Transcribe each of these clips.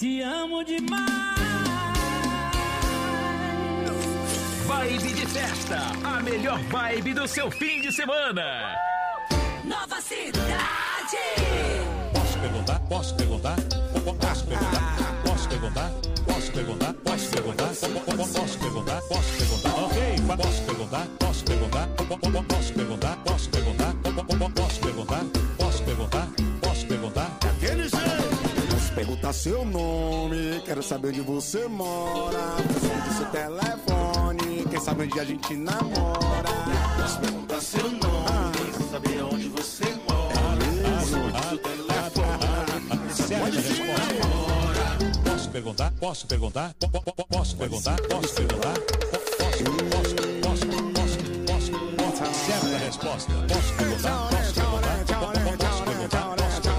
te amo demais. Vibe de festa, a melhor vibe do seu fim de semana. Nova Cidade. Posso perguntar? Posso perguntar? Posso perguntar? Posso perguntar? Posso perguntar? Posso perguntar? Posso perguntar? Posso perguntar? Ok, posso perguntar? Posso perguntar? Posso perguntar? Posso perguntar? Posso perguntar? Posso perguntar? Posso perguntar? Daquele jeito. Posso perguntar seu nome, quero saber onde você mora. Preciso seu telefone, quem sabe onde a gente namora. Posso perguntar seu nome, saber onde você mora. Seu telefone, certa resposta. Posso perguntar? Posso perguntar? Posso perguntar? Posso perguntar? Posso. Certa resposta. Posso perguntar? Posso perguntar? Posso perguntar?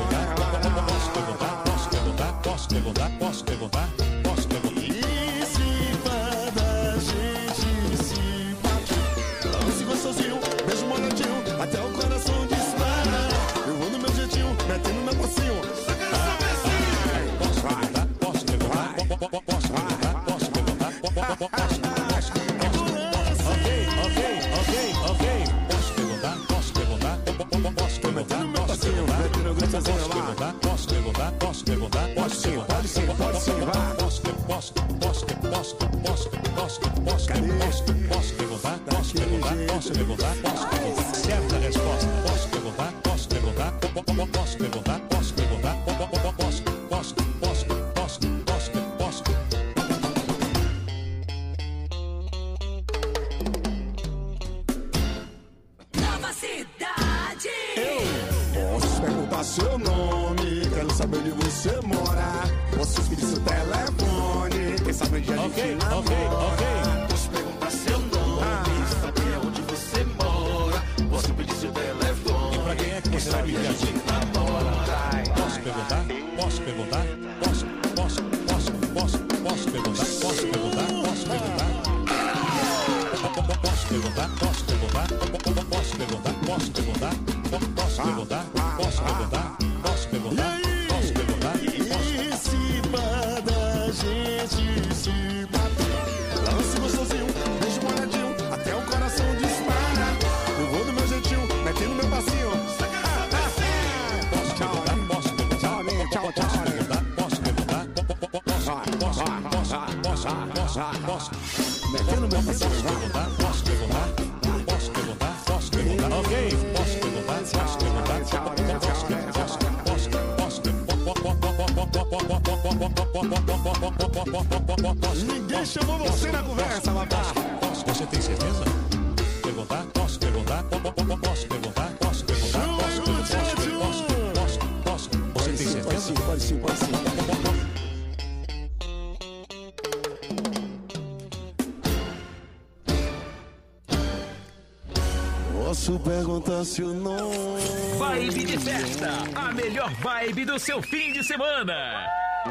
Posso perguntar? Posso perguntar? Posso perguntar? Posso perguntar? E se da gente se bate, lance gostosinho, beijo molhadinho, até o coração dispara. Eu vou no meu jeitinho, metendo meu passinho. Posso perguntar? Posso perguntar? Posso perguntar? Posso perguntar? Ok. Posso perguntar? Posso perguntar? Posso perguntar? Posso perguntar? Posso perguntar? Posso perguntar? Posso perguntar? Pode sim, vai. Posso perguntar? Posso perguntar? Posso perguntar? Certa resposta. Posso perguntar? Posso perguntar? Posso perguntar? Posso perguntar? Posso. Nova Cidade. Posso perguntar seu nome, quero saber onde você mora. Posso pedir seu telefone, quem sabe onde a gente namora. Posso perguntar seu nome, saber onde você mora. Posso pedir seu telefone. E pra quem é que você vai pedir assim? Posso perguntar? Posso perguntar? Posso perguntar? Posso perguntar? Posso perguntar? Posso perguntar? Posso perguntar? Posso perguntar? Posso perguntar? Posso perguntar? Posso perguntar? Posso perguntar? Posso perguntar? Posso perguntar? E se da gente se bate, lance gostosinho, beijo molhadinho, até o coração dispara. Eu vou do meu jeitinho, metendo meu passinho. Posso perguntar? Posso perguntar? Posso perguntar? Posso. Metendo meu passinho. Posso perguntar? Posso perguntar? Posso perguntar? Ok. Posso perguntar? Posso perguntar? Ninguém chamou você na conversa, rapaz. Você tem certeza? Perguntar? Posso perguntar? Posso perguntar? Posso perguntar? Posso. Você tem certeza? Pode sim. Posso perguntar seu nome? Vibe de festa, a melhor vibe do seu fim de semana.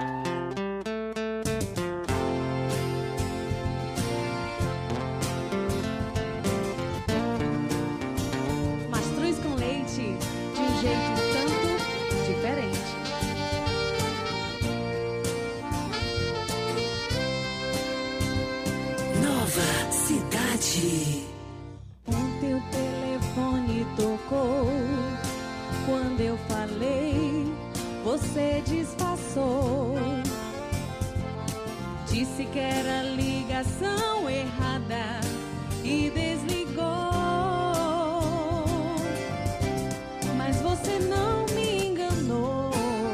Mastruz com leite, de um jeito um tanto diferente. Nova Cidade. Ontem o telefone tocou. Quando eu falei, você disfarçou. Disse que era ligação errada e desligou. Mas você não me enganou.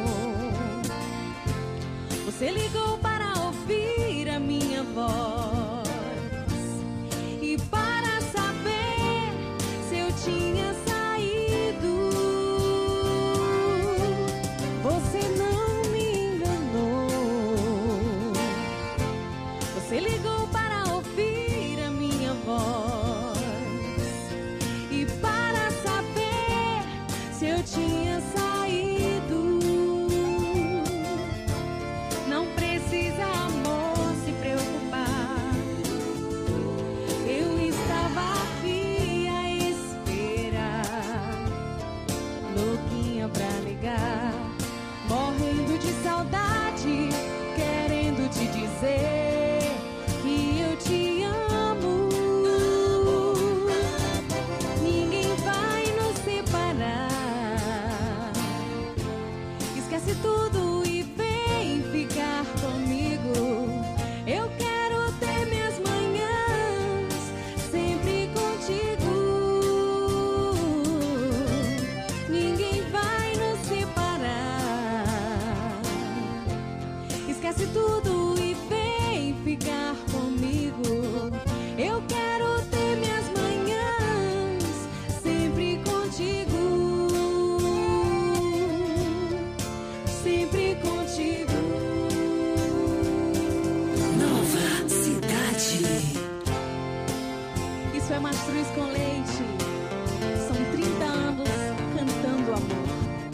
Você ligou para ouvir a minha voz e para saber se eu tinha saído. Você não me enganou. Você ligou para ouvir a minha voz e para saber se eu tinha saído. Não precisa, amor, se preocupar. Mastruz com Leite. São 30 anos cantando amor.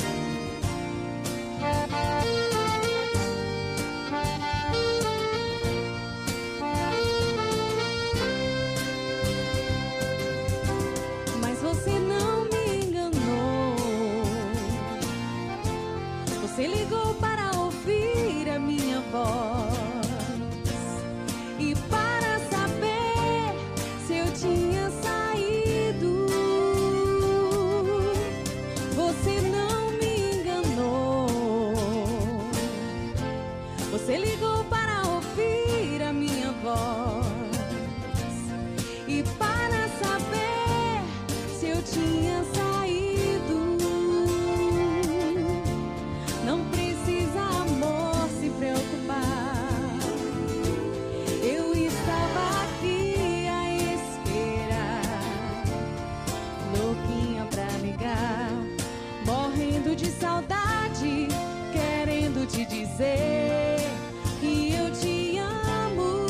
Mas você não me enganou. Você ligou para ouvir a minha voz e para saber se eu tinha saído. Você não me enganou. Você ligou para ouvir a minha voz e para saber se eu tinha saído. Não precisa, amor, se preocupar. Eu estava aqui a esperar, louquinha pra ligar, morrendo de saudade, querendo te dizer que eu te amo.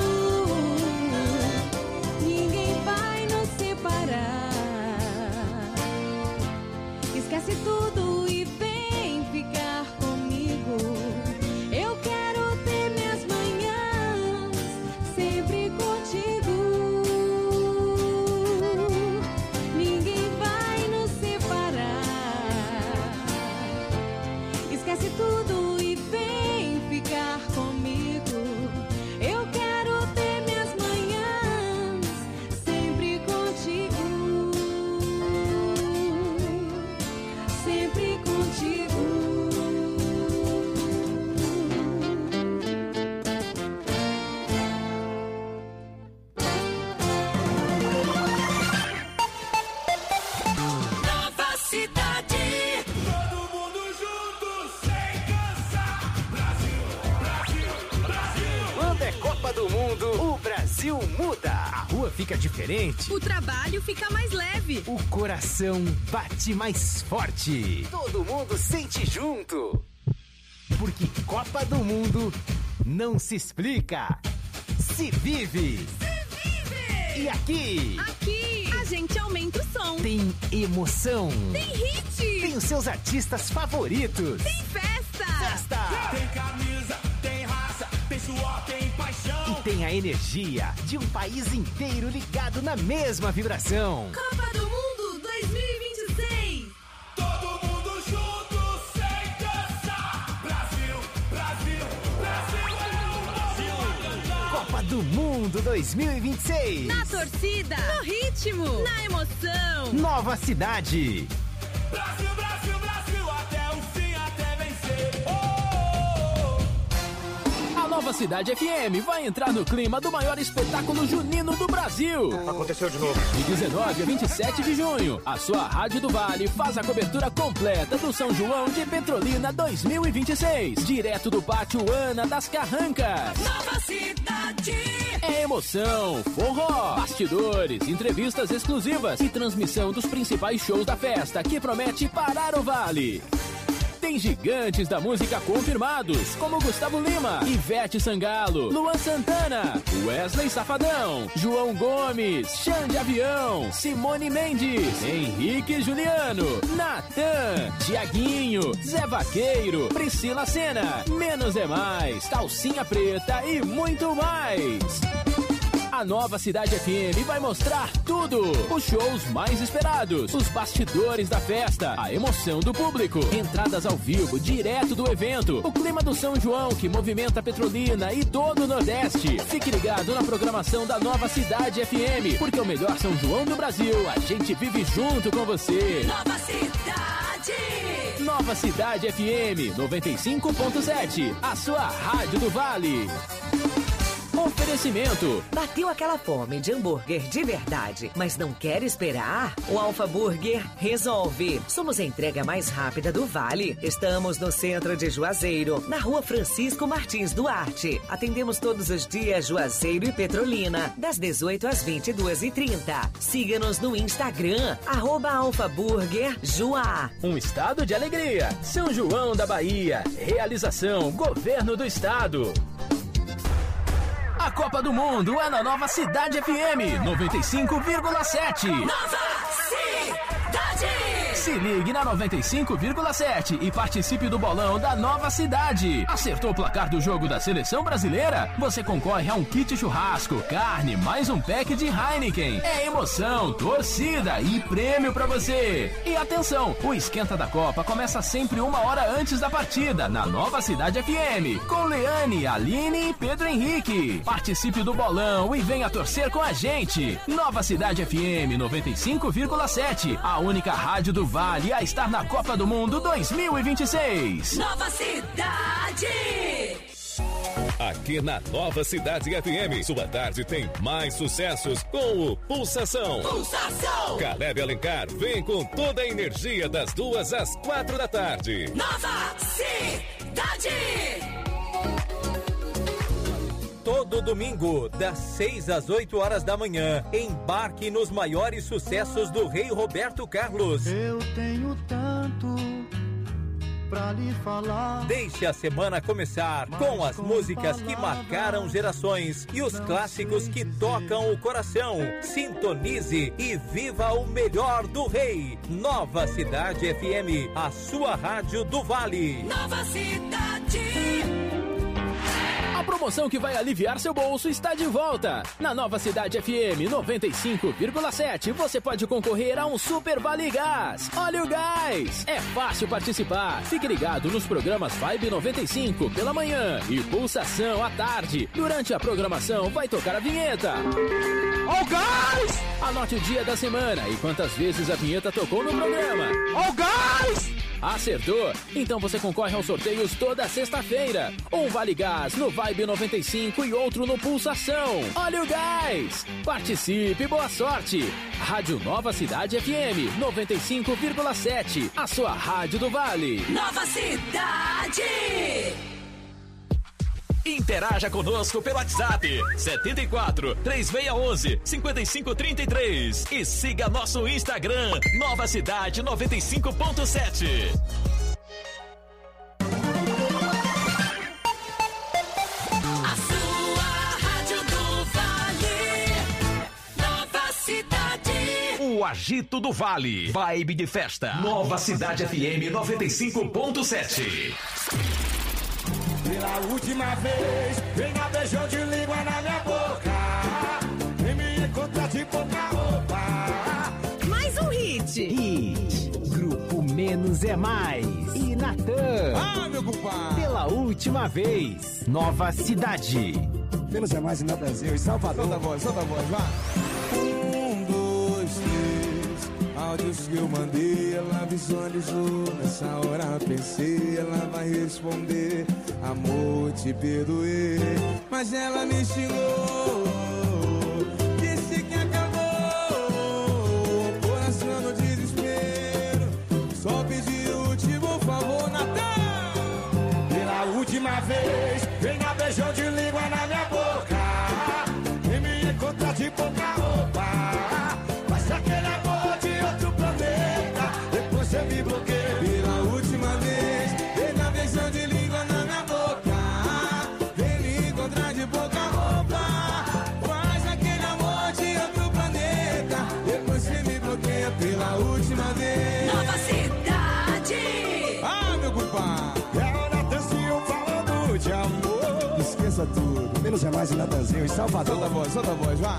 Ninguém vai nos separar. Esquece tudo e vem ficar comigo. Eu quero ter minhas manhãs sempre contigo. Ninguém vai nos separar. Esquece tudo e vem ficar comigo. Eu quero ter minhas manhãs sempre contigo. Sempre contigo. Nova cidade. Todo mundo junto, sem cansar. Brasil, Brasil, Brasil. Quando é Copa do Mundo, o Brasil muda. A rua fica diferente. O trabalho fica mais leve. O coração bate mais forte. Todo mundo sente junto. Porque Copa do Mundo não se explica, se vive. E aqui Aqui, a gente aumenta o som. tem emoção. Tem hit. Tem os seus artistas favoritos. Tem festa. Festa. Tem camisa, tem raça, tem suor, tem paixão. E tem a energia de um país inteiro ligado na mesma vibração. Copa do Mundo 2026. Todo mundo junto, sem cansar. Brasil, Brasil, Brasil é o Brasil a cantar. Copa do Mundo 2026. Na torcida. No ritmo. Na emoção. Nova cidade. Brasil, Brasil, Brasil, até o fim, até vencer. A Nova Cidade FM vai entrar no clima do maior espetáculo junino do Brasil. Aconteceu de novo. De 19 a 27 de junho, a sua Rádio do Vale faz a cobertura completa do São João de Petrolina 2026. Direto do Pátio Ana das Carrancas. Nova cidade. É emoção, forró, bastidores, entrevistas exclusivas e transmissão dos principais shows da festa que promete parar o Vale. Tem gigantes da música confirmados, como Gustavo Lima, Ivete Sangalo, Luan Santana, Wesley Safadão, João Gomes, Xande Avião, Simone Mendes, Henrique Juliano, Natan, Tiaguinho, Zé Vaqueiro, Priscila Sena, Menos é Mais, Calcinha Preta e muito mais. A Nova Cidade FM vai mostrar tudo. Os shows mais esperados, os bastidores da festa, a emoção do público, entradas ao vivo direto do evento, o clima do São João que movimenta Petrolina e todo o Nordeste. Fique ligado na programação da Nova Cidade FM, porque o melhor São João do Brasil, a gente vive junto com você. Nova cidade. Nova Cidade FM 95.7, a sua Rádio do Vale. Oferecimento. Bateu aquela fome de hambúrguer de verdade, mas não quer esperar? O Alfa Burger resolve. Somos a entrega mais rápida do Vale. Estamos no centro de Juazeiro, na rua Francisco Martins Duarte. Atendemos todos os dias Juazeiro e Petrolina, das 18 às 22h30. Siga-nos no Instagram, @alfaburgerjuá. Um estado de alegria. São João da Bahia. Realização Governo do Estado. A A Copa do Mundo é na Nova Cidade FM 95,7. Nova Cidade! Se ligue na 95,7 e participe do bolão da Nova Cidade. Acertou o placar do jogo da Seleção Brasileira? Você concorre a um kit churrasco, carne, mais um pack de Heineken. É emoção, torcida e prêmio pra você. E atenção, o Esquenta da Copa começa sempre 1 hora antes da partida, na Nova Cidade FM, com Leane, Aline e Pedro Henrique. Participe do bolão e venha torcer com a gente. Nova Cidade FM 95,7, a única rádio do Vale a estar na Copa do Mundo 2026. Nova Cidade! Aqui na Nova Cidade FM, sua tarde tem mais sucessos com o Pulsação. Pulsação! Caleb Alencar vem com toda a energia das 2 às 4 da tarde. Nova Cidade! Todo domingo, das 6 às 8 horas da manhã, embarque nos maiores sucessos do Rei Roberto Carlos. Eu tenho tanto pra lhe falar. Deixe a semana começar com as músicas que marcaram gerações e os clássicos que tocam o coração. Sintonize e viva o melhor do Rei. Nova Cidade FM, a sua rádio do Vale. Nova Cidade! A promoção que vai aliviar seu bolso está de volta. Na Nova Cidade FM 95,7 você pode concorrer a um Super Vale Gás. Olha o gás! É fácil participar. Fique ligado nos programas Vibe 95 pela manhã e Pulsação à tarde. Durante a programação vai tocar a vinheta. Ó o gás! Anote o dia da semana e quantas vezes a vinheta tocou no programa. Ó o gás! Acertou? Então você concorre aos sorteios toda sexta-feira. Um Vale Gás no Vibe 95 e outro no Pulsação. Olha o gás! Participe, boa sorte! Rádio Nova Cidade FM 95,7. A sua rádio do Vale. Nova Cidade! Interaja conosco pelo WhatsApp 74 3611 5533 e siga nosso Instagram Nova Cidade 95.7. A sua rádio do Vale. Nova Cidade. O Agito do Vale. Vibe de festa. Nova Cidade FM 95.7. Pela última vez, vem na beijão de língua na minha boca. Vem me encontrar de pouca roupa. Mais um hit. Hit. Grupo Menos é Mais. E Natan. Ah, meu compadre. Pela última vez, Nova Cidade. Menos é Mais e Natanzinho em Salvador. Solta a voz, vai. 1, 2, 3. Áudios que eu mandei, ela visualizou. Nessa hora pensei, ela vai responder. Amor, te perdoei, mas ela me xingou. Disse que acabou, coração no desespero. Só pedi o último favor, Natan. Pela última vez, vem na beijão de língua na minha boca. Vem me encontrar de pouca roupa. Mas aquele amor de outro planeta. Depois você me bloqueia. Pela última vez, vem na beijão de língua na minha boca. Vem me encontrar de pouca roupa. Faz aquele amor de outro planeta. Depois você me bloqueia pela última vez. Nova Cidade. Ah, meu compadre. É o Natanzinho falando de amor. Esqueça tudo. Menos é Mais e Natanzinho em Salvador. Solta a voz, vai.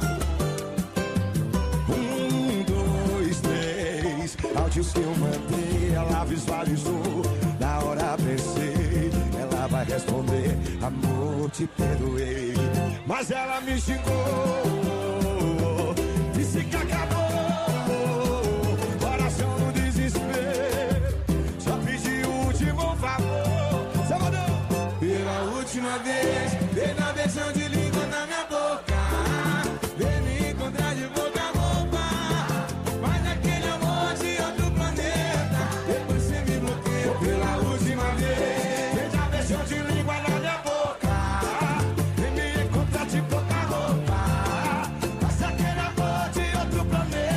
1, 2, 3. Áudios que eu mandei, ela visualizou. Na hora pensei, ela vai responder. Amor, te perdoei, mas ela me xingou. Disse que acabou, coração no desespero. Só pedi o último favor, Salvador. Pela última vez, vem na beijão de língua na minha boca. Vem me encontrar de boca a roupa. Faz aquele amor de outro planeta. Depois você me bloqueia pela última vez. Vem na beijão de língua na minha boca. Vem me encontrar de boca a roupa. Faz aquele amor de outro planeta.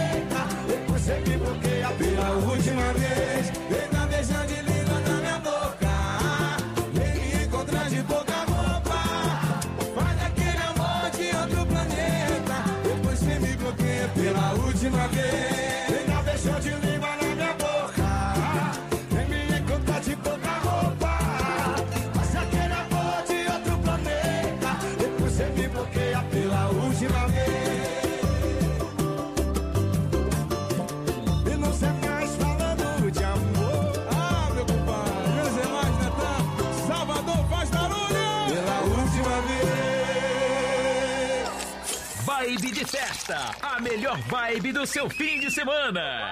Vibe de Festa, a melhor vibe do seu fim de semana.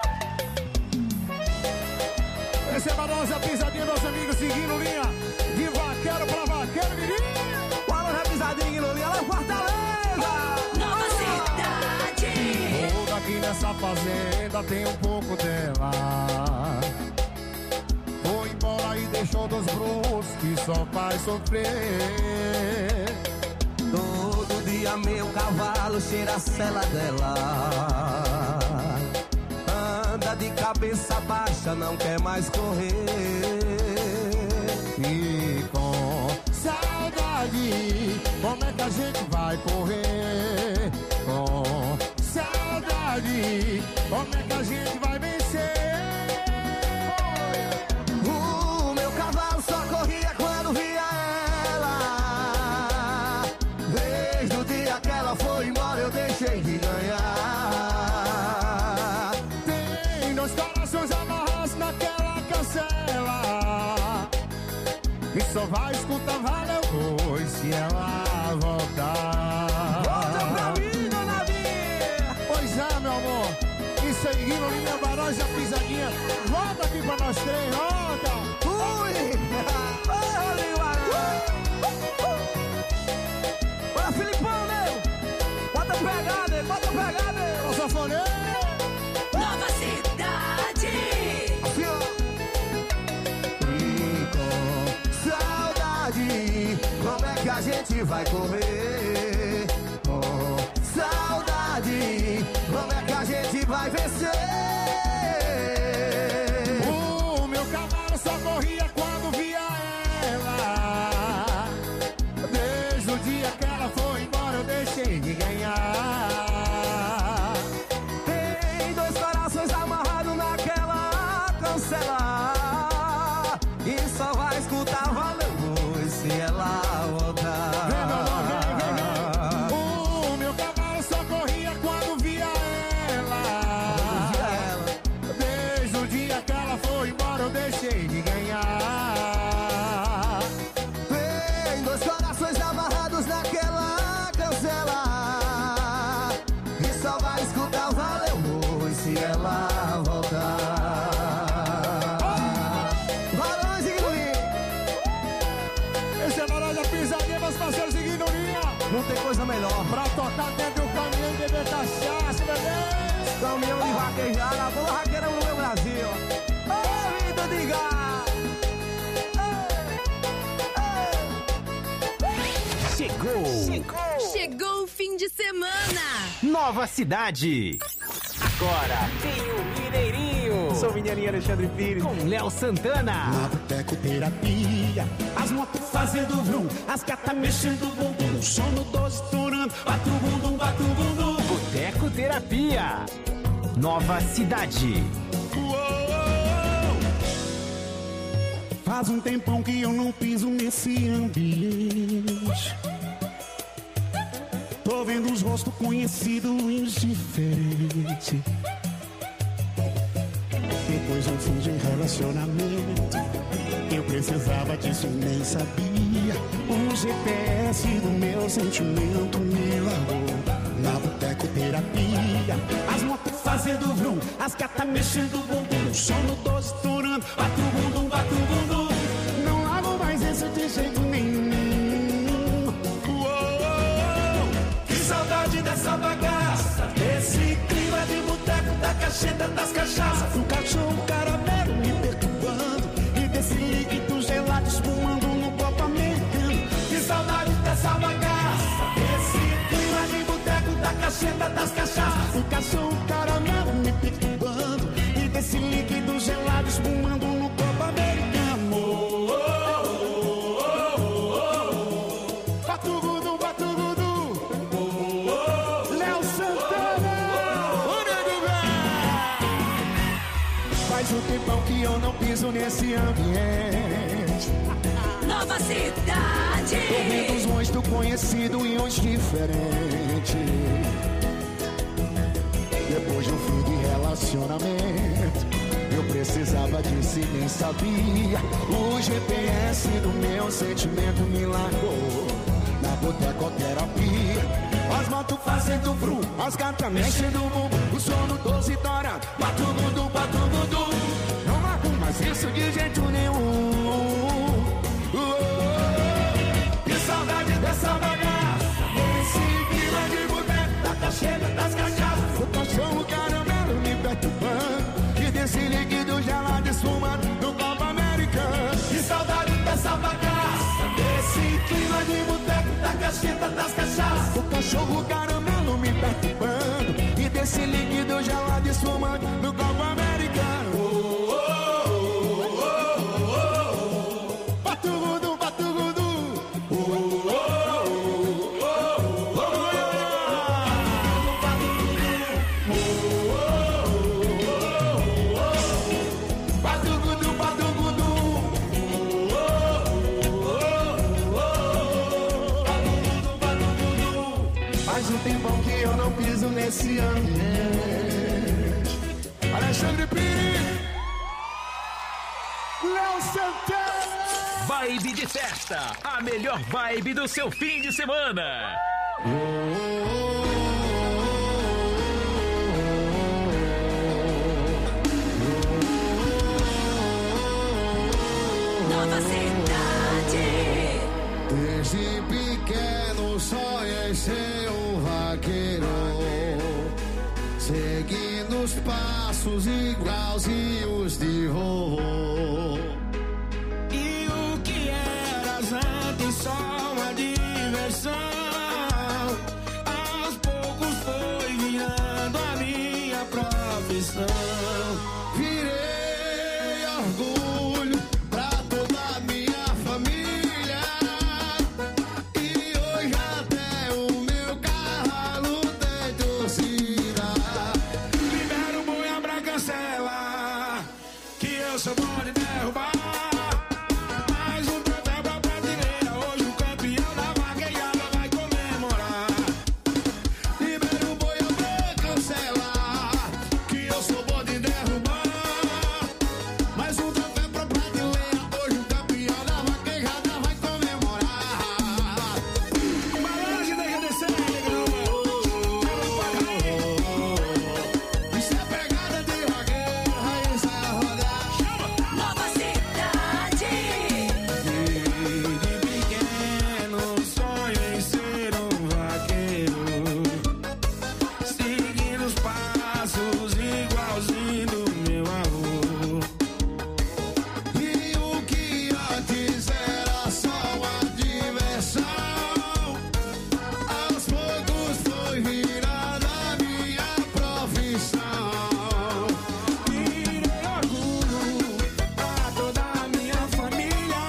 Receba a nossa pisadinha, meus amigos, seguindo linha de vaqueiro pra vaqueiro, menino. Qual é a pisadinha, linha lá em Fortaleza? Nova Cidade. Toda aqui nessa fazenda tem um pouco dela. Foi embora e deixou dos brutos que só faz sofrer. Todo dia meu cavalo cheira a sela dela. Anda de cabeça baixa, não quer mais correr. E com saudade, como é que a gente vai correr? Com saudade, como é que a gente vai vencer? O meu cavalo só corria quando via ela. Desde o dia que ela foi embora eu deixei de ganhar. Tem dois corações amarrados naquela cancela. E só vai escutar valeu pois se ela voltar. Volta pra mim, dona Bia. Pois é, meu amor. E seguindo ali na barragem, a pisadinha. Volta aqui pra nós três, volta. Ui! Olha, Filipão, meu! Bota pegada, bota pegada! Ô, sanfoneiro! Nova Cidade. E com saudade, como é que a gente vai correr? Com saudade, como é que a gente vai vencer? O meu cavalo só corria quando via ela. Desde o dia que ela foi embora eu deixei de ganhar. Tem dois corações amarrados naquela cancela. E só vai escutar valeu se ela voltar. O meu cavalo só corria quando via ela. Desde o dia que ela foi embora eu deixei de ganhar. Tem dois corações amarrados naquela cancela. E só vai escutar valeu se ela voltar. Varões e Gulim. Esse é Varões da Pisadinha, meus parceiros seguindo linha. Não tem coisa melhor. Pra tocar dentro do caminhão e beber cachaça, bebê. Caminhão de vaquejar, a boa raqueira no meu Brasil. Ô, vida de gás. Chegou o fim de semana. Nova Cidade. Agora tem o Mineirinho. Sou o Mineirinho Alexandre Pires. Com Léo Santana. Na Boteco Terapia, as motos fazendo vrum, as gatas mexendo o bumbum, o som no 12 estourando, bate o bumbum, bate o bumbum. Boteco Terapia. Nova Cidade. Faz um tempão que eu não piso nesse ambiente. Tô vendo os rostos conhecidos e diferentes. Depois de um fim de relacionamento, eu precisava disso e nem sabia. O GPS do meu sentimento me largou. Na Boteco Terapia, as motos fazendo vrum, as gatas mexendo o bumbum, o som no 12 estourando, bate o bumbum, bate o bumbum. Não largo mais isso de jeito nenhum. Que saudade dessa bagaça, desse clima de boteco, da cacheta, das cachaças, do cachorro caramelo me perturbando e desse líquido gelado espumando no copo americano. Que saudade dessa bagaça, desse clima de boteco, da cacheta, das cachaças, do cachorro caramelo me perturbando e desse líquido gelado espumando no copo americano. Batugudu, batugudu, Léo Santana, o nego velho. Faz um tempão que eu não piso nesse ambiente. Nova Cidade. Tô vendo os rostos conhecidos e uns diferentes. Depois de um fim de relacionamento, eu precisava disso e nem sabia. O GPS do meu sentimento me largou. Na Boteco Terapia, as motos fazendo As gatas mexendo o bumbum, o som do 12 tora. Batugudu, batugudu. Não arruma isso de jeito nenhum. Que saudade dessa bagaça. Esse clima de boteco, tá cheio das cachaças. O cachorro caramelo me perturbando. E desse líquido gelado esfumando no Copa América. Que saudade dessa bagaça. Desse clima de boteco, da cacheta das cachaças. O cachorro caramelo me perturbando. E desse líquido gelado esfumando no Copa América. Batugudu, batugudu. Batugudu, batugudu. Faz um tempão que eu não piso nesse ambiente. Alexandre Pires, Léo Santana. Vibe de festa, a melhor vibe do seu fim de semana. Nova Cidade. Desde pequeno sonhei ser um vaqueiro, seguindo os passos igualzinhos de vovô. E o que eras antes só uma diversão, aos poucos foi virando a minha profissão. Virei orgulho pra toda a minha família, e hoje até o meu cavalo tem torcida. Libera o boi, abra a cancela, que eu sou bom de derrubar. Mais um troféu pra prateleira, hoje o campeão da vaquejada vai comemorar. Libera o boi, abre a cancela, que eu sou bom de derrubar. Mais um troféu pra prateleira, hoje o campeão da vaquejada vai comemorar. Balança e deixa descer, negão. Isso é pegada de vaqueiro, raiz é rodar. Nova Cidade. De pequeno sonho em ser um vaqueiro, seguindo os passos igualzinho do meu avô. E o que antes era só uma diversão, aos poucos foi virando a minha profissão. Virei orgulho pra toda a minha família,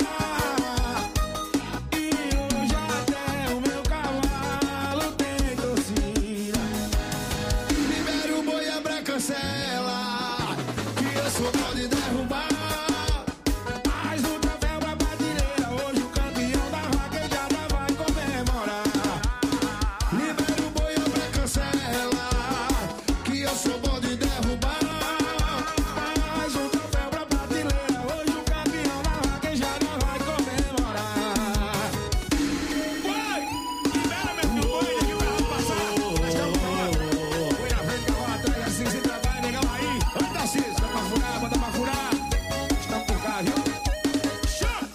e hoje até o meu cavalo tem torcida. Libera o boi, abra a cancela, que eu sou bom de derrubar. Mais um troféu pra prateleira, hoje o campeão da vaquejada vai comemorar. Libera o boi, abra a cancela, que eu sou bom de derrubar. Mais um troféu pra prateleira, hoje o campeão da vaquejada vai comemorar. Boi, libera meu filho, boi, deixa o carro passar. Nós estamos falando. Boi na frente, cavalo atrás, assim se trabalha, negão aí. Anda assim, dá pra furar, bota pra furar. Estamos por cá, viu? Show!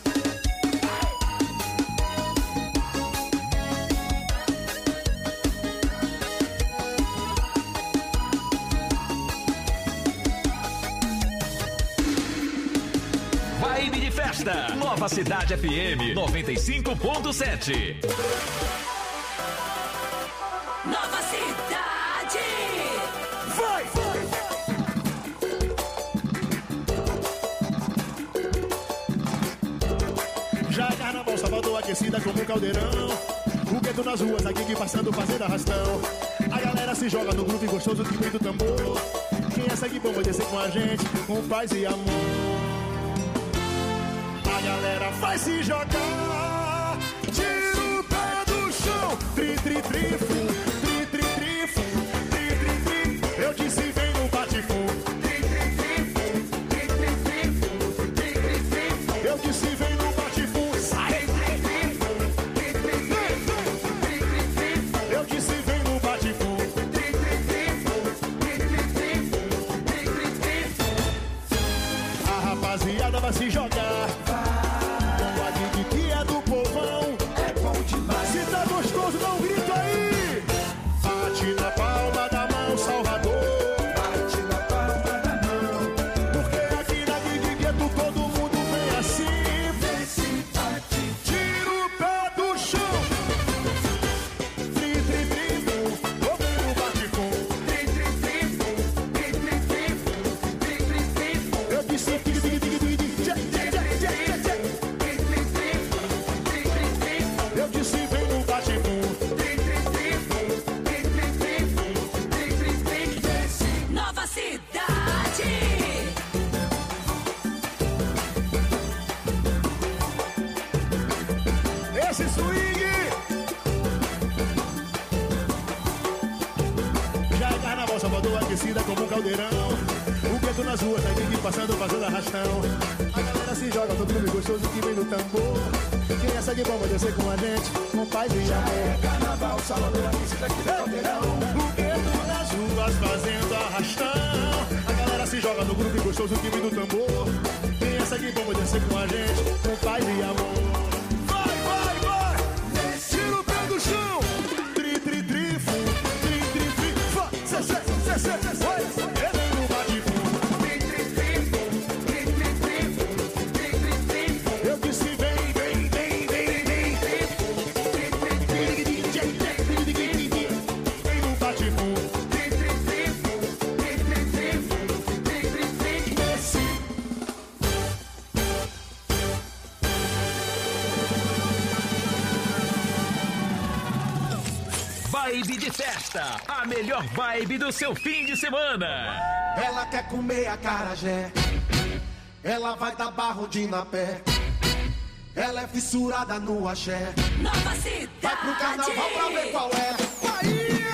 Vibe de festa, Nova Cidade FM 95.7. Nova Cidade. Vai! Já é carnaval, Salvador aquecida como um caldeirão. O gueto nas ruas, aqui que passando fazendo arrastão. A galera se joga no groove gostoso que vem do tambor. Quem é segue bom vai descer com a gente, com paz e amor. A galera vai se jogar, tira o pé do chão. Tri, tri, trifo, tri, tri, trifo, tri, tri, trifo. Eu disse vem no bate-fum. Tri, tri, trifo, tri, tri, trifo, tri, tri, trifo. Eu disse vem no bate-fum. Sai, tri, trifo, tri, tri, trifo, tri, tri, trifo. Eu disse vem no bate-fum. Tri, tri, aquecida como um caldeirão. O gueto nas ruas, a equipe passando, fazendo arrastão. A galera se joga, todo mundo gostoso que vem no tambor. Quem é sangue bom vai descer com a gente, com paz e amor. Carnaval, Salvador, aquecida aqui no caldeirão. O gueto nas ruas, fazendo arrastão. A galera se joga no grupo gostoso que vem no tambor. Quem é sangue bom vai descer com a gente, com paz e amor. Vai, vai, vai! Tira o pé do chão! Tri, tri, tri, fu, tri, tri, tri, fa, cê, cê, cê, cê, cê, cê. Vibe de festa, a melhor vibe do seu fim de semana. Ela quer comer acarajé, ela vai dar barro de napé. Ela é fissurada no axé. Nova Cidade. Vai pro carnaval pra ver qual é. Bahia!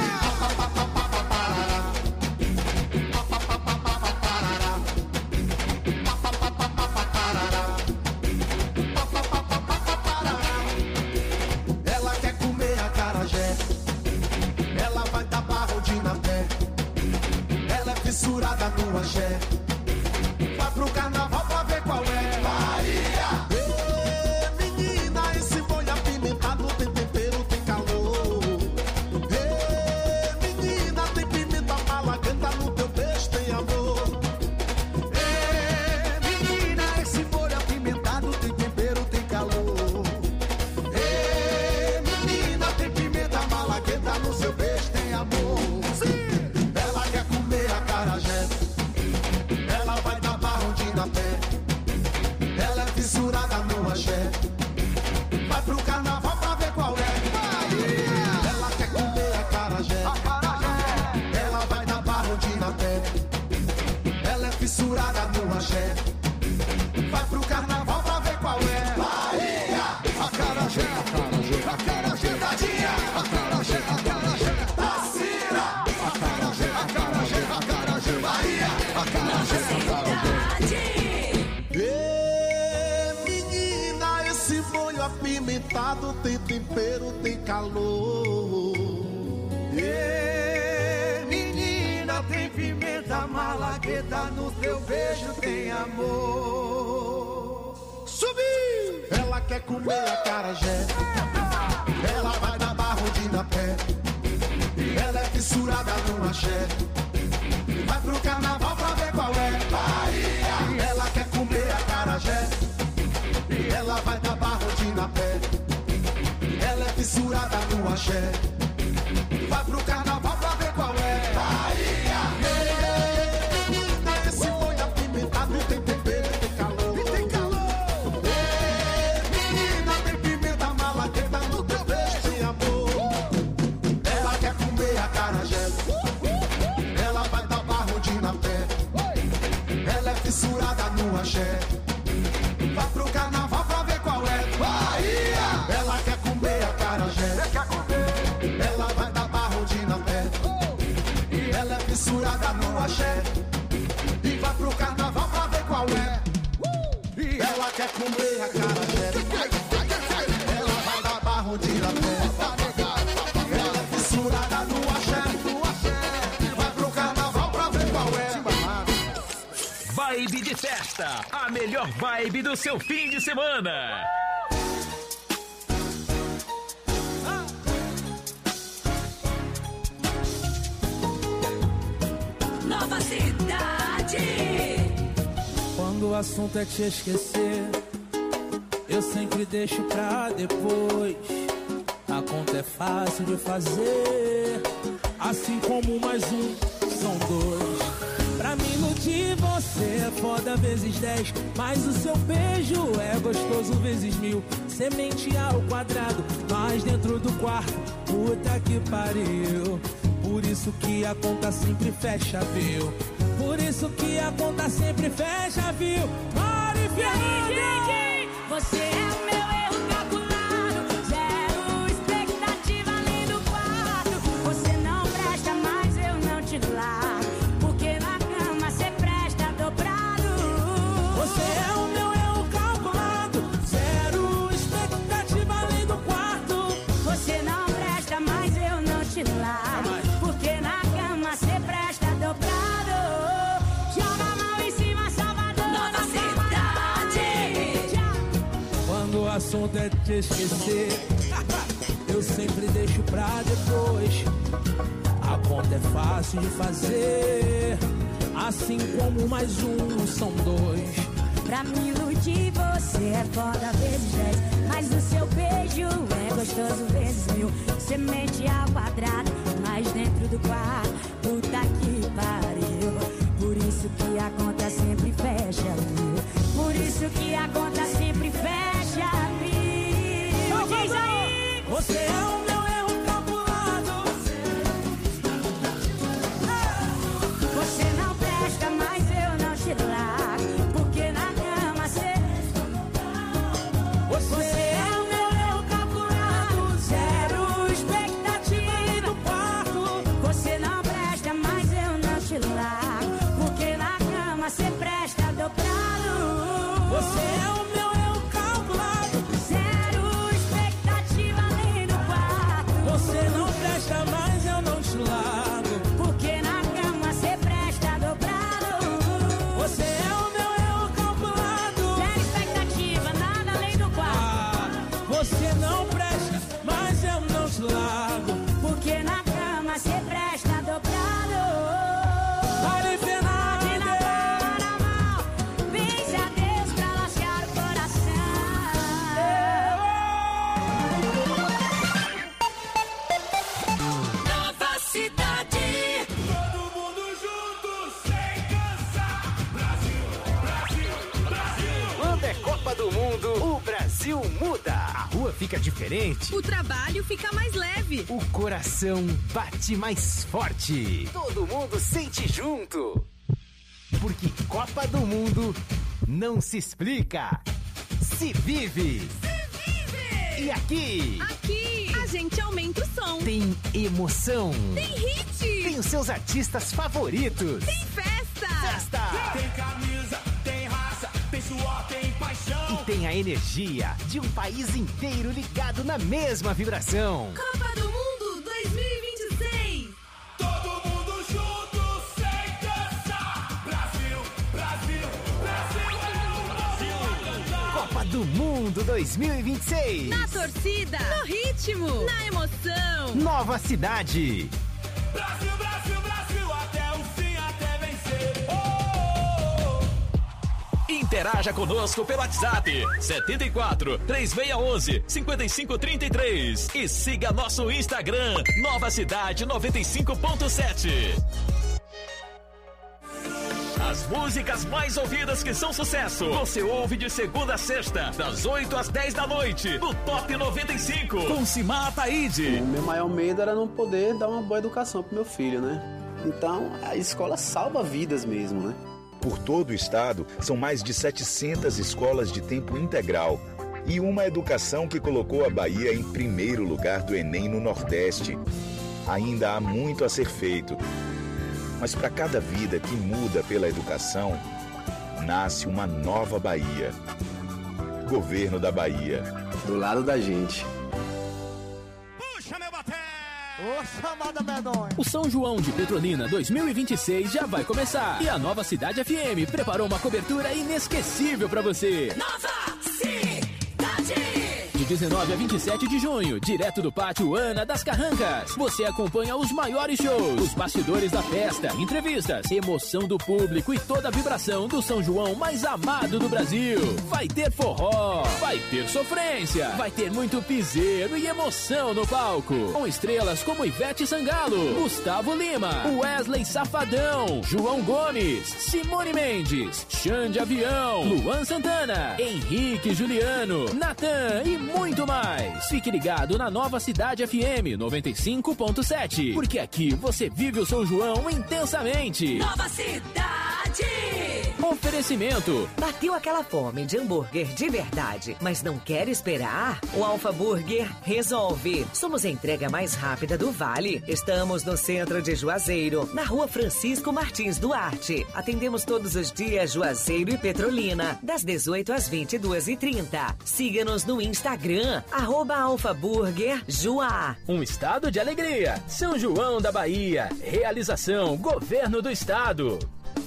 Ela quer comer acarajé, ela vai dar barro de napé. Ela é fissurada no axé. Vai pro carnaval pra ver qual é. Bahia! Ei, menina, esse boi apimentado tem tempero, tem calor. Ei, menina, tem pimenta malagueta no teu beijo, tem amor. Ei, menina, esse boi apimentado tem tempero, tem calor. Ei, menina, tem pimenta malagueta no seu beijo, tem amor. Sim. Ela quer comer acarajé, ela vai dar barro de napé. Ela é fissurada no axé. Vai pro carnaval pra ver qual é. Ela quer comer acarajé, ela vai dar barro de napé. Ela é fissurada no axé. Vai pro carnaval pra ver qual é. Bahia! Acarajé, acarajé, acarajé, tadinha. Acarajé, acarajé, Tacira. Acarajé, acarajé, acarajé, Bahia. Acarajé, acarajé. Ei, menina, esse molho apimentado tem tempero, tem calor. Ei, menina, tem pimenta malagueta no teu beijo, tem amor. Subiu! Ela quer comer acarajé, ela vai dar barro de napé. Ela é fissurada no axé. Vai pro carnaval pra ver qual é. Bahia! Ela quer comer acarajé, ela vai dar barro de napé. Ela é fissurada no axé. Vai pro carnaval pra ver qual é. Bahia! Menina, esse boi apimentado tem tempero, tem calor. Tem calor. Menina, tem pimenta malagueta no teu beijo, tem amor. Ela quer comer acarajé, ela vai dar barro de napé. Ela é fissurada no axé. Vai pro carnaval pra ver qual é. Bahia! Ela quer comer acarajé, ela vai dar barro de napé. Ela é fissurada no axé. E vai pro carnaval pra ver qual é. Ela quer comer acarajé, ela vai dar barro de napé. Ela é fissurada no axé. Vai pro carnaval pra ver qual é. Vibe de festa, a melhor vibe do seu fim de semana. Nova Cidade. Quando o assunto é te esquecer, eu sempre deixo pra depois. A conta é fácil de fazer, assim como mais um são dois. Pra mim iludir você é foda vezes 10, mas o seu beijo é gostoso vezes 1000. Semente ao quadrado, mas dentro do quarto, puta que pariu. Por isso que a conta sempre fecha, viu? Por isso que a conta sempre fecha, viu? Mari Fernanda! Você é o meu erro calculado, zero expectativa além do quarto. Você não presta, mas eu não te largo. te largo. Porque na cama cê presta dobrado. Joga a mão em cima, Salvador. Nova cidade. Quando o assunto é te esquecer, eu sempre deixo pra depois. A conta é fácil de fazer, assim como mais um são dois. Pra me iludir você é foda vezes 10, mas o seu beijo é gostoso vezes 1000. Você mente ao quadrado, mas dentro do quarto, puta que pariu. Por isso que a conta sempre fecha, viu? Por isso que a conta sempre fecha, viu? Diz aí! Você é o meu erro calculado. Você não presta, mas eu não te largo. Porque na cama você é o meu erro calculado. Zero expectativa do quarto. Você não presta, mas eu não te largo. Porque na cama você presta dobrado. Você é o meu erro calculado. Zero expectativa nem no quarto. Você não presta, mas eu não te largo. Porque na cama você presta dobrado. Você é o meu erro calculado. Zero expectativa, nada além do quarto. Você não presta, mas eu não te largo. Porque na cama você presta dobrado. Vale Fernandes. Na palma da mão, benze a Deus pra lascar o coração. Nova cidade. Todo mundo junto, sem cansar. Brasil, Brasil, Brasil. Quando é Copa do Mundo, o Brasil muda. A rua fica diferente. O trabalho fica mais leve. O coração bate mais forte. Todo mundo sente junto. Porque Copa do Mundo não se explica, se vive. E aqui Aqui, a gente aumenta o som. tem emoção. Tem hit. Tem os seus artistas favoritos. Tem festa. Festa. Tem camisa, tem raça, tem suor, tem paixão. E tem a energia de um país inteiro ligado na mesma vibração. Copa do Mundo 2026. Todo mundo junto, sem cansar. Brasil, Brasil, Brasil é o Brasil a cantar. Copa do Mundo 2026. Na torcida, no ritmo, na emoção. Nova cidade. Brasil, Brasil, Brasil, até o fim, até vencer. Interaja conosco pelo WhatsApp 74 3611 5533 e siga nosso Instagram Nova Cidade 95.7. As músicas mais ouvidas que são sucesso, você ouve de segunda a sexta, das 8 às 10 da noite, no Top 95, com Simar Ataíde. O meu maior medo era não poder dar uma boa educação pro meu filho, né? Então, a escola salva vidas mesmo, né? Por todo o estado, são mais de 700 escolas de tempo integral e uma educação que colocou a Bahia em primeiro lugar do Enem no Nordeste. Ainda há muito a ser feito, mas para cada vida que muda pela educação, nasce uma nova Bahia. Governo da Bahia. Do lado da gente. Ô, chamada medonha. O São João de Petrolina 2026 já vai começar e a Nova Cidade FM preparou uma cobertura inesquecível pra você. Nova cidade. De 19 a 27 de junho, direto do Pátio Ana das Carrancas, você acompanha os maiores shows, os bastidores da festa, entrevistas, emoção do público e toda a vibração do São João mais amado do Brasil. Vai ter forró, vai ter sofrência, vai ter muito piseiro e emoção no palco, com estrelas como Ivete Sangalo, Gustavo Lima, Wesley Safadão, João Gomes, Simone Mendes, Xande Avião, Luan Santana, Henrique Juliano, Natan e muito mais. Fique ligado na Nova Cidade FM 95.7, porque aqui você vive o São João intensamente. Nova cidade. Oferecimento. Bateu aquela fome de hambúrguer de verdade, mas não quer esperar? O Alfa Burger resolve. Somos a entrega mais rápida do Vale. Estamos no centro de Juazeiro, na rua Francisco Martins Duarte. Atendemos todos os dias Juazeiro e Petrolina, das 18 às 22h30. Siga-nos no Instagram, @alfaburgerjuá. Um estado de alegria. São João da Bahia. Realização Governo do Estado.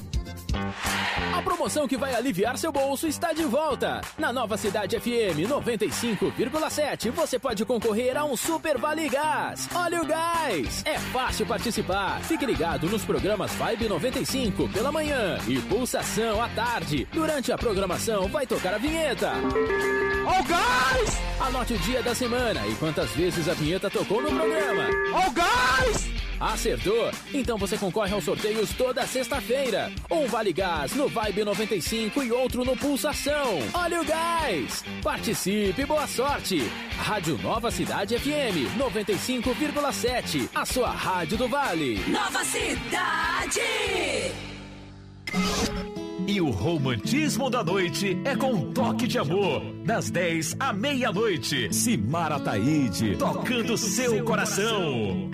A promoção que vai aliviar seu bolso está de volta. Na Nova Cidade FM 95,7 você pode concorrer a um Super Vale Gás. Olha o gás! É fácil participar. Fique ligado nos programas Vibe 95 pela manhã e Pulsação à tarde. Durante a programação vai tocar a vinheta. Ó o gás! Anote o dia da semana e quantas vezes a vinheta tocou no programa. Ó o gás! Acertou? Então você concorre aos sorteios toda sexta-feira. Um Vale Gás no Vibe 95 e outro no Pulsação. Olha o gás! Participe, boa sorte! Rádio Nova Cidade FM 95,7. A sua rádio do Vale. Nova Cidade! E o romantismo da noite é com um toque de amor. Das 10 à meia-noite. Simara Ataíde, tocando seu coração.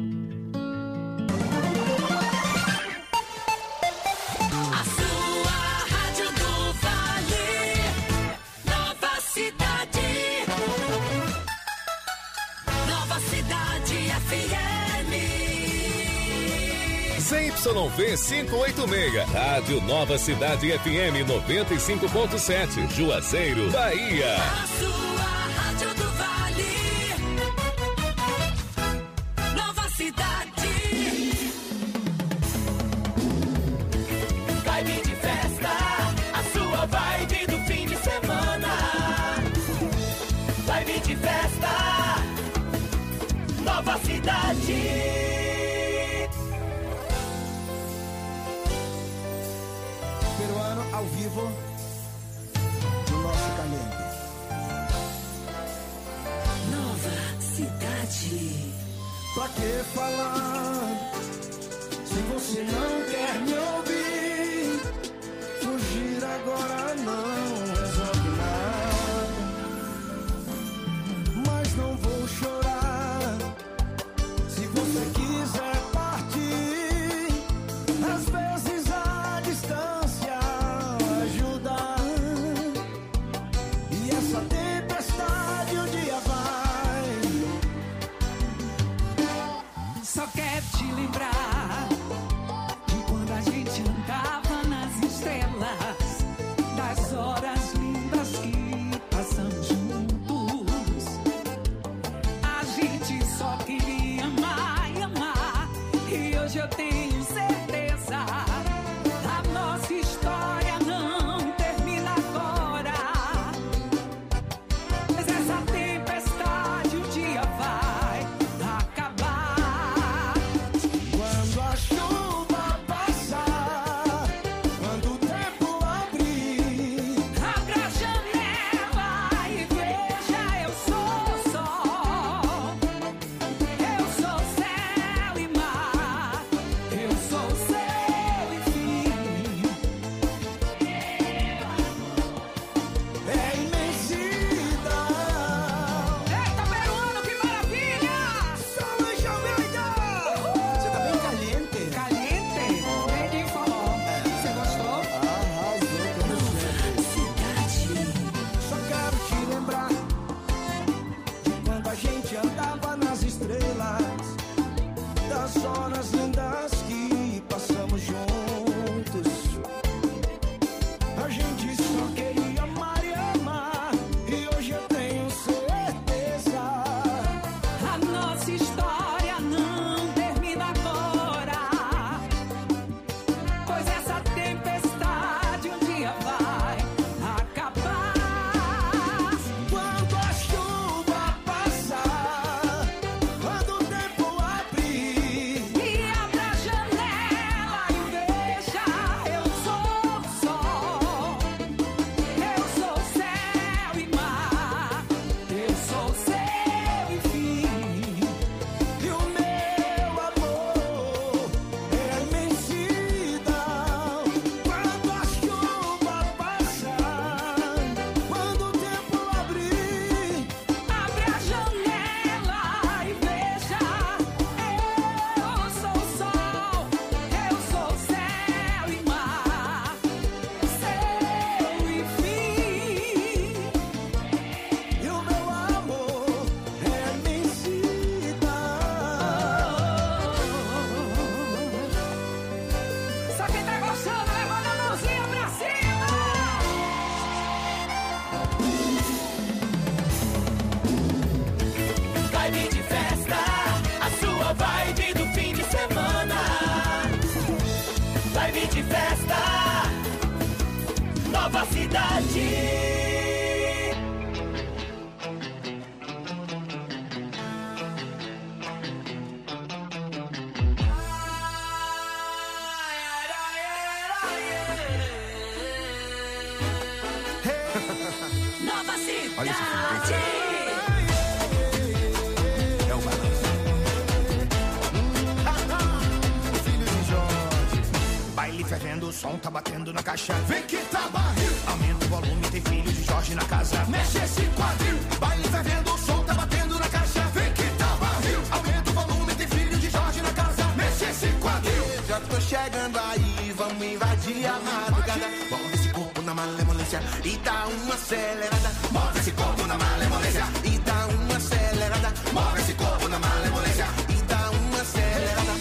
ZYV 586, Rádio Nova Cidade FM 95.7, Juazeiro, Bahia. A sua rádio do Vale. Nova Cidade. Vibe de festa, a sua vibe do fim de semana. Vibe de festa, Nova Cidade. Ao vivo do nosso Caliente. Nova Cidade. Pra que falar se você não quer me ouvir? Fugir agora não resolve nada. Mas não vou chorar se você quiser partir. Às vezes a distância tempestade um dia vai. Só quero te lembrar de quando a gente andava nas estrelas, das horas lindas que passamos juntos. A gente só queria amar e amar, e hoje eu tenho certeza a nossa história não termina agora. Mas essa tempestade um dia vai acabar. Quando a chuva passar, quando o tempo abrir, abra a janela e veja, eu sou o sol. Olha esse filme. É o balanço. Filho de Jorge. Baile fervendo, o som tá batendo na caixa. Vem que tá barril. Aumenta o volume, tem filho de Jorge na casa. Mexe esse quadril. Baile fervendo, o som tá batendo na caixa. Vem que tá barril. Aumenta o volume, tem filho de Jorge na casa. Mexe esse quadril. Já tô chegando aí, vamos invadir a madrugada. Move esse corpo na malemolência e dá uma acelerada. Move esse corpo na malemolência e dá uma acelerada. Move esse corpo na malemolência e dá uma acelerada.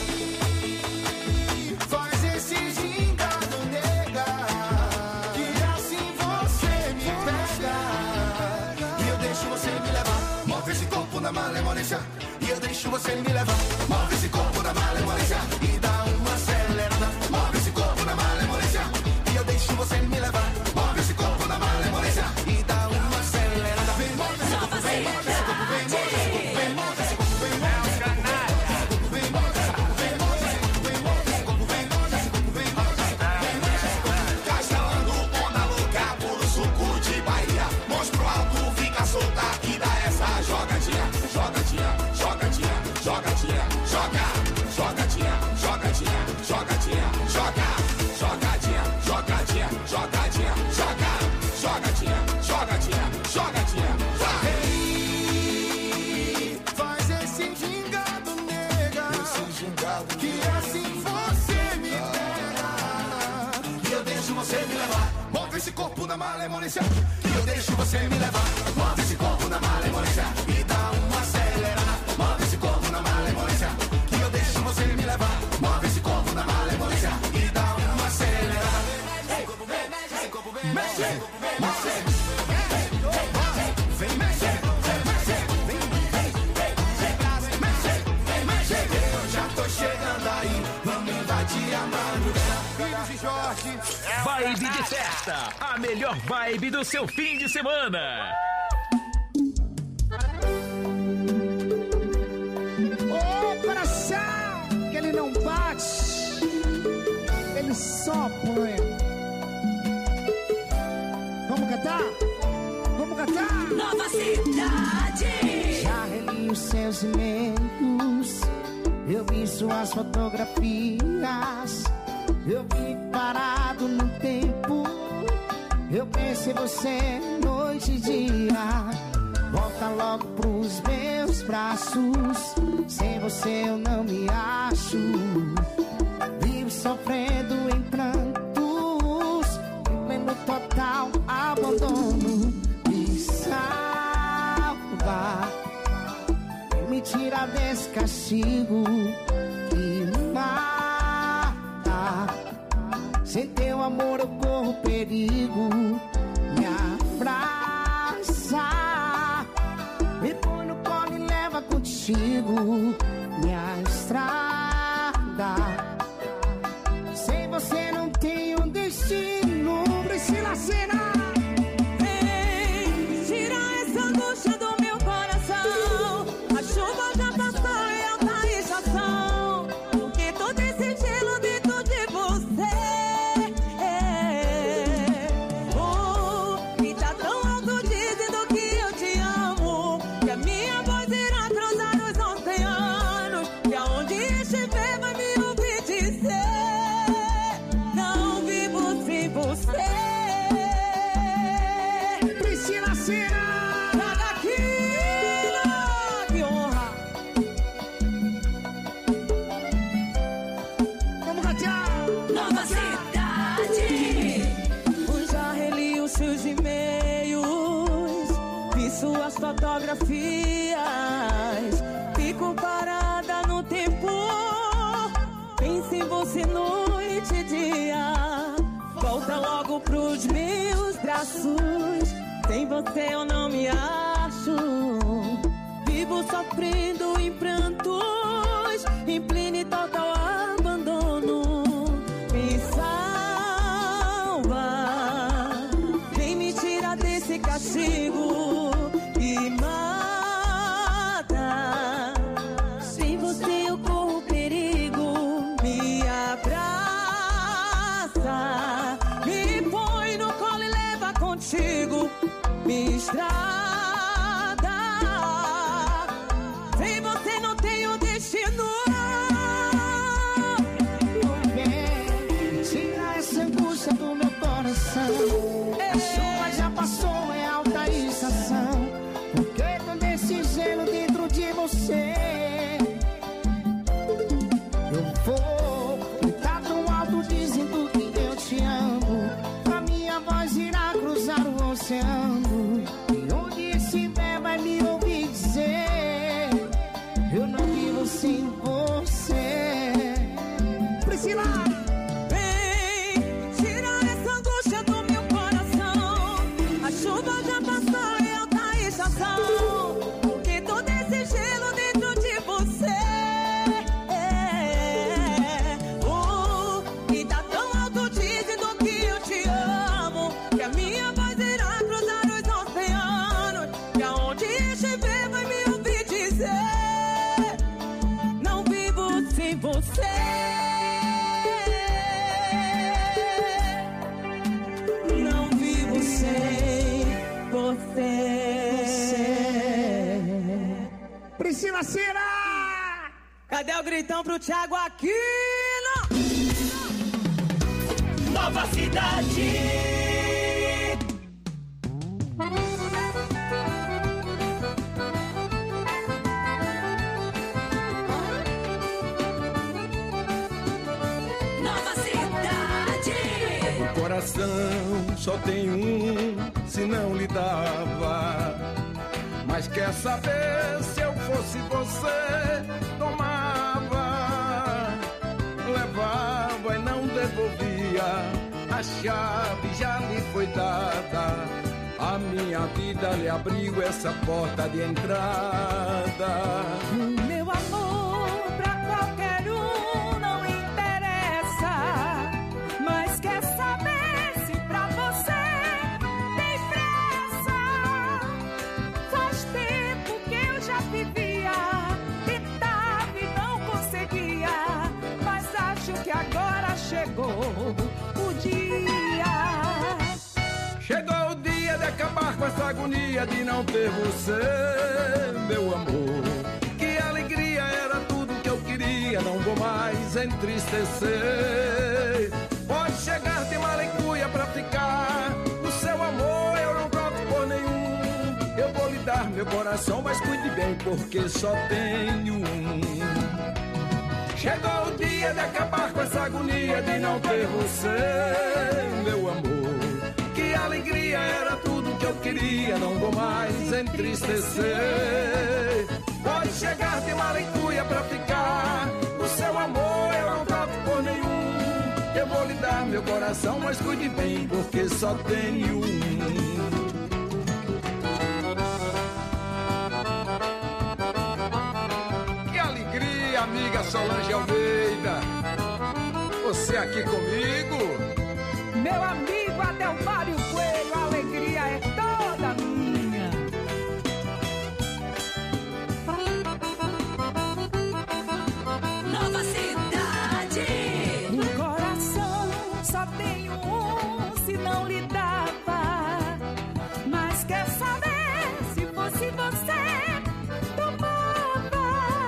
Faz esse gingado, nega, que assim você me pega. E eu deixo você me levar. Move esse corpo na malemolência e eu deixo você me levar. Move esse corpo na malemolência e dá uma acelerada. Move esse corpo na malemolência e eu deixo você me levar. Move esse corpo na malemolência e dá uma acelerada. Vem, move esse corpo, vem, move esse corpo, vem, move esse corpo, vem, move esse corpo, vem, move esse corpo, vem, move esse corpo, vem, move esse corpo, vem, move esse corpo, vem, move esse corpo, vem, move esse corpo, vem, move esse corpo. Castelando, onda louca, puro suco de Bahia. Mãos pro alto, fica solta e dá essa jogadinha. Jogadinha, jogadinha, jogadinha, joga. Jogadinha, jogadinha, jogadinha, joga. Jogadinha, jogadinha, jogadinha, joga. Jogadinha, jogadinha, jogadinha, joga. Ei, faz esse gingado, nega. Esse gingado, que assim você me pega. E eu deixo você me levar. Move esse corpo na malemolência e eu deixo você me levar. Move esse corpo na malemolência e dá uma acelerada. Move esse corpo na malemolência e eu deixo você me levar. Move esse corpo na malemolência e dá uma acelerada. Esse corpo vem, mexe, mexe, vem mexer, vem mexer, vem mexer, vem mexer. Eu já tô chegando aí, vamos invadir a madrugada. Filho de Jorge. Vibe de festa, a melhor vibe do seu fim de semana. Ô, coração, que ele não bate, ele só põe. Vamos cantar? Vamos cantar? Nova Cidade. Já reli os seus e-mails, eu vi suas fotografias, eu vi parado no tempo, eu penso em você noite e dia. Volta logo pros meus braços, sem você eu não me acho. Vivo sofrendo em prantos, em pleno total abandono. Me salva, me tira desse castigo que mata. Sem teu amor eu corro perigo. Me abraça, me põe no colo e leva contigo minha estrada. Sem você não tenho destino. Priscila Cena. Vem, tira essa angústia do meu coração. A chuva já passou e eu tá em estação. Porque tô decidindo dentro de você. E tá tão alto dizendo que eu te amo, que a minha voz irá cruzar os oceanos, que aonde estiver vai me ouvir dizer: não vivo sem você. Priscila Cena. Traga aqui, que honra. Vamos cantar. Nova Cidade. Eu já reli os seus e-mails, vi suas fotografias, fico parada no tempo, penso em você noite e dia. Volta logo pros meus braços, sem você eu não me acho. Vivo sofrendo em prantos, em pleno e total abandono. Me salva, vem me tirar desse castigo que mata. Sem você eu corro perigo. Me abraça, me põe no colo e leva contigo. Me estraga. sem você. Não vivo sem você. Priscila Cira! Cadê o gritão pro Thiago Aquino? Nova Cidade. Nova Cidade. O coração só tem um, se não lhe dava. Mas quer saber, se eu fosse você, tomava, levava e não devolvia. A chave já lhe foi dada. A minha vida lhe abriu essa porta de entrada. Meu amor, pra qualquer um não interessa. Mas quer saber se pra você tem pressa? Faz tempo que eu já vivia, tentava e não conseguia. Mas acho que agora chegou o dia. Chegou o dia de acabar com essa agonia de não ter você, meu amor. Que alegria, era tudo que eu queria, não vou mais entristecer. Pode chegar de malecuia pra ficar, o seu amor eu não troco por nenhum. Eu vou lhe dar meu coração, mas cuide bem, porque só tenho um. Chegou o dia de acabar com essa agonia de não ter você, meu amor. Que alegria, era tudo que eu queria, não vou mais entristecer. Pode chegar de malecuia pra ficar, o seu amor eu não troco por nenhum. Eu vou lhe dar meu coração, mas cuide bem, porque só tenho um. Que alegria, amiga Solange Almeida, você aqui comigo. Meu amigo Adelmário Coelho, a alegria é toda minha. Nova Cidade. No coração só tenho um, se não lhe dava. Mas quer saber, se fosse você, tomava,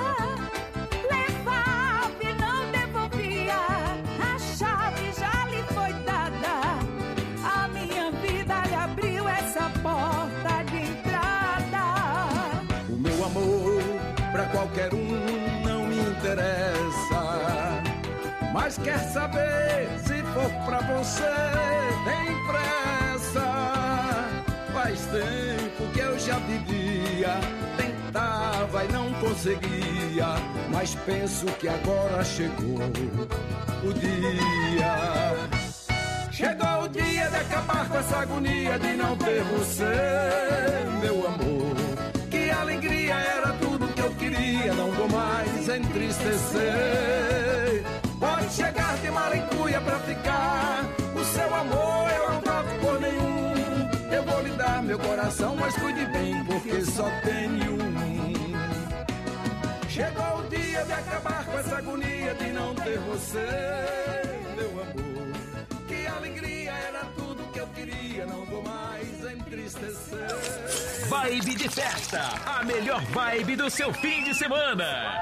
levava e não devolvia. A chave já lhe foi dada. A minha vida lhe abriu essa porta de entrada. O meu amor pra qualquer um não me interessa. Mas quer saber, se for pra você, tem pressa. Faz tempo que eu já vivia, tentava e não conseguia. Mas penso que agora chegou o dia. Chegou o dia de acabar com essa agonia de não ter você, meu amor. Que alegria, era tudo que eu queria, não vou mais entristecer. Pode chegar de malecuia pra ficar, o seu amor eu não troco por nenhum. Eu vou lhe dar meu coração, mas cuide bem, porque só tenho um. Chegou o dia de acabar com essa agonia de não ter você, meu amor. Que alegria, era tudo que eu queria, não vou mais entristecer. Vibe de festa, a melhor vibe do seu fim de semana.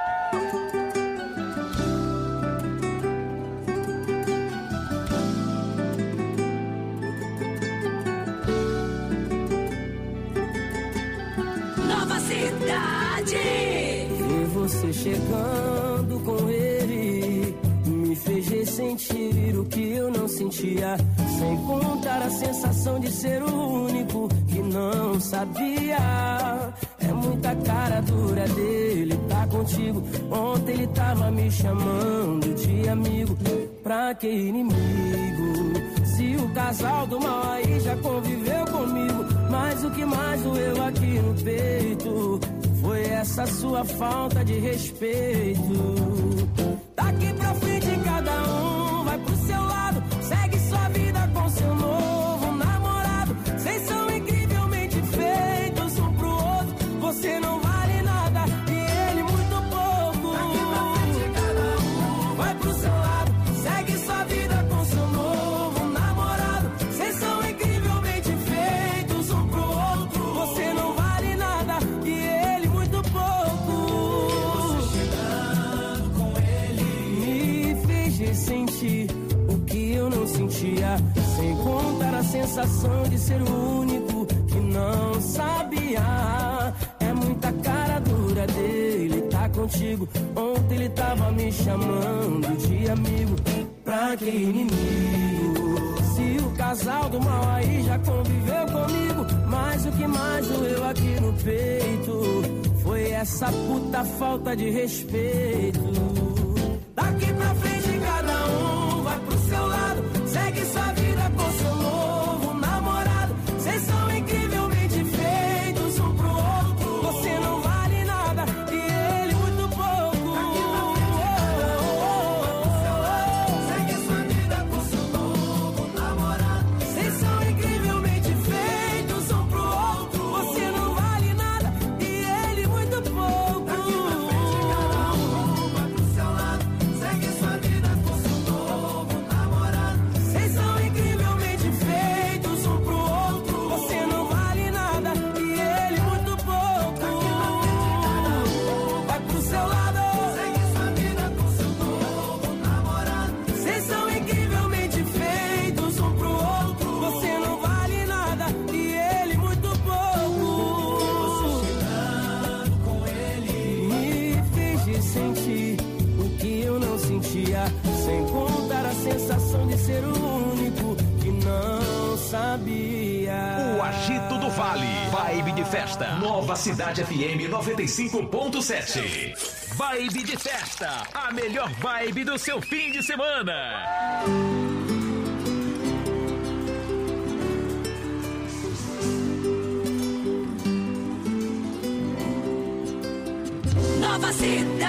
Nova Cidade. Ver você chegando com ele me fez ressentir o que eu não sentia. Sem contar a sensação de ser o único que não sabia. É muita cara dura dele tá contigo. Ontem ele tava me chamando de amigo. Pra que inimigo? Se o casal do mal aí já conviveu comigo. Mas o que mais doeu aqui no peito foi essa sua falta de respeito. Daqui pra frente cada um vai pro seu lado. Segue sua vida com seu novo namorado. Vocês são incrivelmente feitos um pro outro. Você não vale nada e ele muito pouco. Daqui pra frente cada um sentia. Sem contar a sensação de ser o único que não sabia. É muita cara dura dele tá contigo. Ontem ele tava me chamando de amigo. Pra que inimigo? Se o casal do mal aí já conviveu comigo. Mas o que mais doeu aqui no peito foi essa puta falta de respeito. Daqui pra frente cada um vai pro seu lado. Segue sua vida com seu novo namorado. Vocês são incrivelmente feitos um pro outro. Você não vale nada e ele muito pouco. Segue sua vida com seu novo namorado. Vocês são incrivelmente feitos um pro outro. Você não vale nada e ele muito pouco. Daqui pra frente cada um vai pro seu lado. Segue sua vida com seu novo namorado. Vocês são incrivelmente feitos um pro outro. Você não vale nada e ele muito pouco. Vai pro seu lado. Segue sua vida com seu novo namorado. Vocês são incrivelmente feitos um pro outro. Você não vale nada e ele muito pouco. Você chegando com ele me fez de sentir o que eu não sentia. Sem contar a sensação de ser o único que não sabia. O Agito do Vale. Vibe de festa. Nova Cidade FM 95.7. Vibe de festa. A melhor vibe do seu fim de semana. Nova Cidade.